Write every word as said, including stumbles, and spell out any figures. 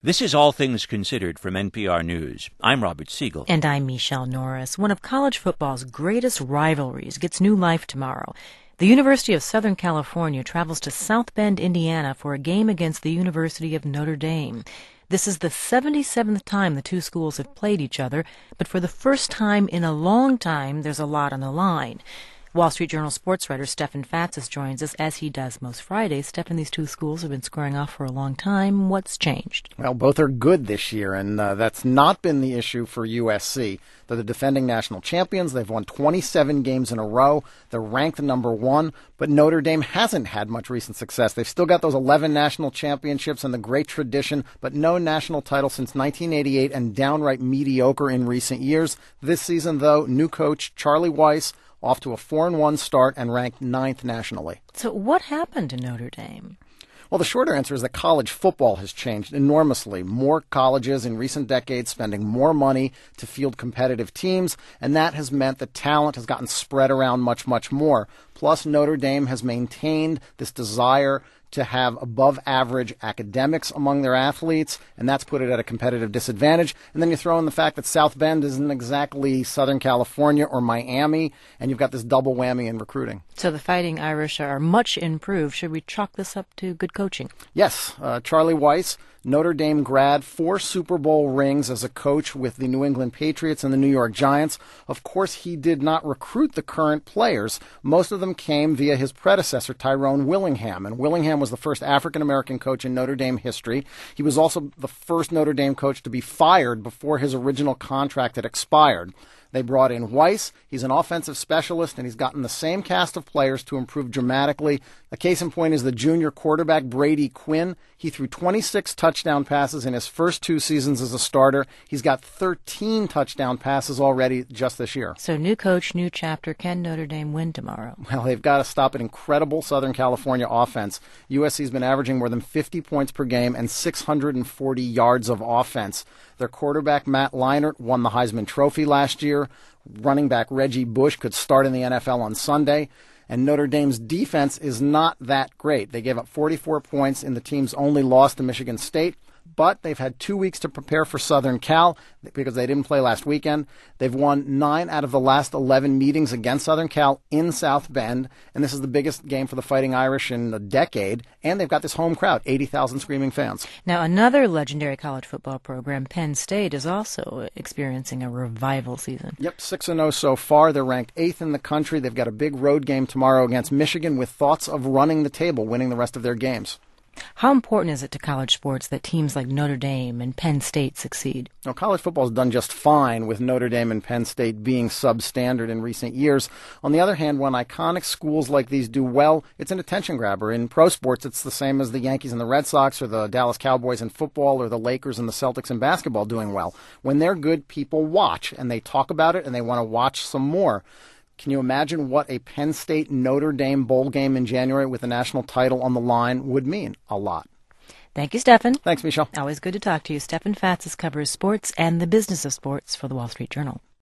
This is All Things Considered from N P R News. I'm Robert Siegel. And I'm Michelle Norris. One of college football's greatest rivalries gets new life tomorrow. The University of Southern California travels to South Bend, Indiana for a game against the University of Notre Dame. This is the seventy-seventh time the two schools have played each other, but for the first time in a long time, there's a lot on the line. Wall Street Journal sports writer Stefan Fatsis joins us, as he does most Fridays. Stefan, these two schools have been squaring off for a long time. What's changed? Well, both are good this year, and uh, that's not been the issue for U S C. They're the defending national champions. They've won twenty-seven games in a row. They're ranked number one, but Notre Dame hasn't had much recent success. They've still got those eleven national championships and the great tradition, but no national title since nineteen eighty-eight and downright mediocre in recent years. This season, though, new coach Charlie Weis off to a four and one start and ranked ninth nationally. So what happened to Notre Dame? Well, the shorter answer is that college football has changed enormously. More colleges in recent decades spending more money to field competitive teams, and that has meant that talent has gotten spread around much, much more. Plus, Notre Dame has maintained this desire to have above-average academics among their athletes, and that's put it at a competitive disadvantage. And then you throw in the fact that South Bend isn't exactly Southern California or Miami, and you've got this double whammy in recruiting. So the Fighting Irish are much improved. Should we chalk this up to good coaching? Yes. Uh, Charlie Weis, Notre Dame grad, four Super Bowl rings as a coach with the New England Patriots and the New York Giants. Of course, he did not recruit the current players. Most of them came via his predecessor, Tyrone Willingham, and Willingham was the first African-American coach in Notre Dame history. He was also the first Notre Dame coach to be fired before his original contract had expired. They brought in Weis. He's an offensive specialist, and he's gotten the same cast of players to improve dramatically. A case in point is the junior quarterback, Brady Quinn. He threw twenty-six touchdown passes in his first two seasons as a starter. He's got thirteen touchdown passes already just this year. So new coach, new chapter. Can Notre Dame win tomorrow? Well, they've got to stop an incredible Southern California offense. U S C's been averaging more than fifty points per game and six hundred forty yards of offense. Their quarterback, Matt Leinart, won the Heisman Trophy last year. Running back Reggie Bush could start in the N F L on Sunday. And Notre Dame's defense is not that great. They gave up forty-four points in the team's only loss to Michigan State. But they've had two weeks to prepare for Southern Cal because they didn't play last weekend. They've won nine out of the last eleven meetings against Southern Cal in South Bend. And this is the biggest game for the Fighting Irish in a decade. And they've got this home crowd, eighty thousand screaming fans. Now, another legendary college football program, Penn State, is also experiencing a revival season. Yep, six and oh so far. They're ranked eighth in the country. They've got a big road game tomorrow against Michigan with thoughts of running the table, winning the rest of their games. How important is it to college sports that teams like Notre Dame and Penn State succeed? Now, college football has done just fine with Notre Dame and Penn State being substandard in recent years. On the other hand, when iconic schools like these do well, it's an attention grabber. In pro sports, it's the same as the Yankees and the Red Sox or the Dallas Cowboys in football or the Lakers and the Celtics in basketball doing well. When they're good, people watch, and they talk about it, and they want to watch some more. Can you imagine what a Penn State-Notre Dame bowl game in January with a national title on the line would mean? A lot. Thank you, Stefan. Thanks, Michelle. Always good to talk to you. Stefan Fatsis covers sports and the business of sports for the Wall Street Journal.